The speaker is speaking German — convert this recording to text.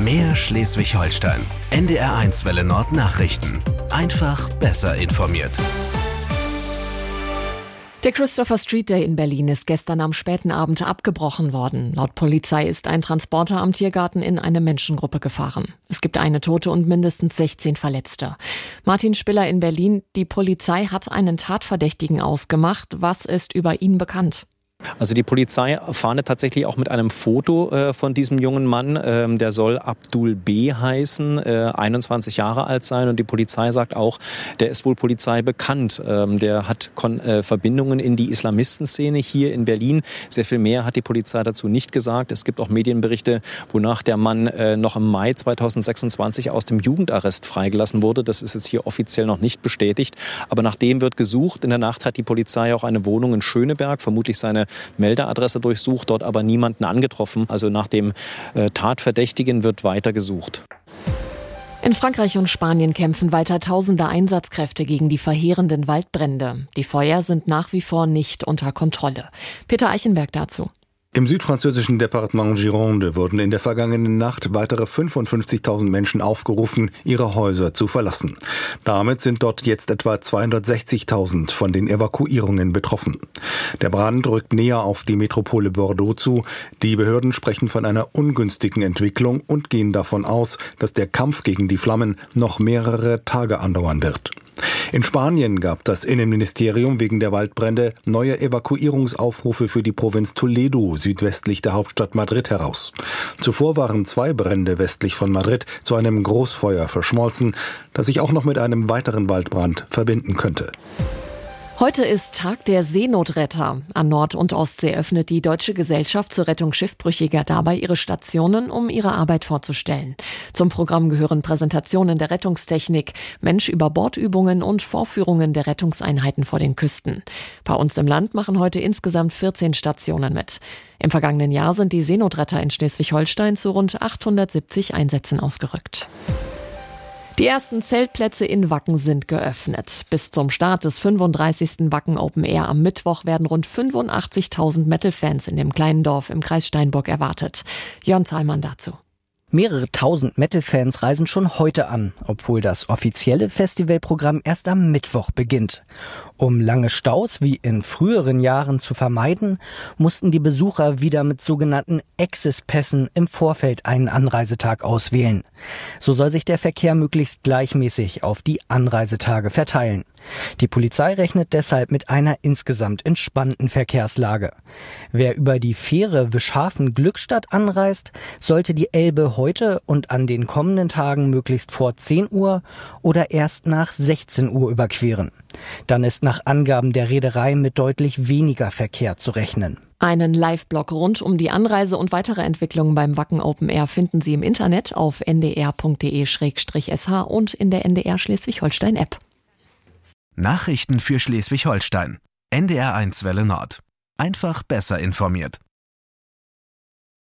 Mehr Schleswig-Holstein. NDR1 Welle Nord Nachrichten. Einfach besser informiert. Der Christopher Street Day in Berlin ist gestern am späten Abend abgebrochen worden. Laut Polizei ist ein Transporter am Tiergarten in eine Menschengruppe gefahren. Es gibt eine Tote und mindestens 16 Verletzte. Martin Spiller in Berlin. Die Polizei hat einen Tatverdächtigen ausgemacht. Was ist über ihn bekannt? Also die Polizei fahndet tatsächlich auch mit einem Foto von diesem jungen Mann. Der soll Abdul B. heißen, 21 Jahre alt sein. Und die Polizei sagt auch, der ist wohl Polizei bekannt. Der hat Verbindungen in die Islamistenszene hier in Berlin. Sehr viel mehr hat die Polizei dazu nicht gesagt. Es gibt auch Medienberichte, wonach der Mann noch im Mai 2026 aus dem Jugendarrest freigelassen wurde. Das ist jetzt hier offiziell noch nicht bestätigt. Aber nach dem wird gesucht. In der Nacht hat die Polizei auch eine Wohnung in Schöneberg, vermutlich seine Meldeadresse durchsucht, dort aber niemanden angetroffen. Also nach dem Tatverdächtigen wird weiter gesucht. In Frankreich und Spanien kämpfen weiter tausende Einsatzkräfte gegen die verheerenden Waldbrände. Die Feuer sind nach wie vor nicht unter Kontrolle. Peter Eichenberg dazu. Im südfranzösischen Departement Gironde wurden in der vergangenen Nacht weitere 55.000 Menschen aufgerufen, ihre Häuser zu verlassen. Damit sind dort jetzt etwa 260.000 von den Evakuierungen betroffen. Der Brand rückt näher auf die Metropole Bordeaux zu. Die Behörden sprechen von einer ungünstigen Entwicklung und gehen davon aus, dass der Kampf gegen die Flammen noch mehrere Tage andauern wird. In Spanien gab das Innenministerium wegen der Waldbrände neue Evakuierungsaufrufe für die Provinz Toledo südwestlich der Hauptstadt Madrid heraus. Zuvor waren 2 Brände westlich von Madrid zu einem Großfeuer verschmolzen, das sich auch noch mit einem weiteren Waldbrand verbinden könnte. Heute ist Tag der Seenotretter. An Nord- und Ostsee öffnet die Deutsche Gesellschaft zur Rettung Schiffbrüchiger dabei ihre Stationen, um ihre Arbeit vorzustellen. Zum Programm gehören Präsentationen der Rettungstechnik, Mensch-über-Bord-Übungen und Vorführungen der Rettungseinheiten vor den Küsten. Bei uns im Land machen heute insgesamt 14 Stationen mit. Im vergangenen Jahr sind die Seenotretter in Schleswig-Holstein zu rund 870 Einsätzen ausgerückt. Die ersten Zeltplätze in Wacken sind geöffnet. Bis zum Start des 35. Wacken Open Air am Mittwoch werden rund 85.000 Metal-Fans in dem kleinen Dorf im Kreis Steinburg erwartet. Jörn Zahlmann dazu. Mehrere tausend Metal-Fans reisen schon heute an, obwohl das offizielle Festivalprogramm erst am Mittwoch beginnt. Um lange Staus wie in früheren Jahren zu vermeiden, mussten die Besucher wieder mit sogenannten Access-Pässen im Vorfeld einen Anreisetag auswählen. So soll sich der Verkehr möglichst gleichmäßig auf die Anreisetage verteilen. Die Polizei rechnet deshalb mit einer insgesamt entspannten Verkehrslage. Wer über die Fähre Wischhafen-Glückstadt anreist, sollte die Elbe heute und an den kommenden Tagen möglichst vor 10 Uhr oder erst nach 16 Uhr überqueren. Dann ist nach Angaben der Reederei mit deutlich weniger Verkehr zu rechnen. Einen Live-Blog rund um die Anreise und weitere Entwicklungen beim Wacken Open Air finden Sie im Internet auf ndr.de/sh und in der NDR Schleswig-Holstein-App. Nachrichten für Schleswig-Holstein. NDR1 Welle Nord. Einfach besser informiert.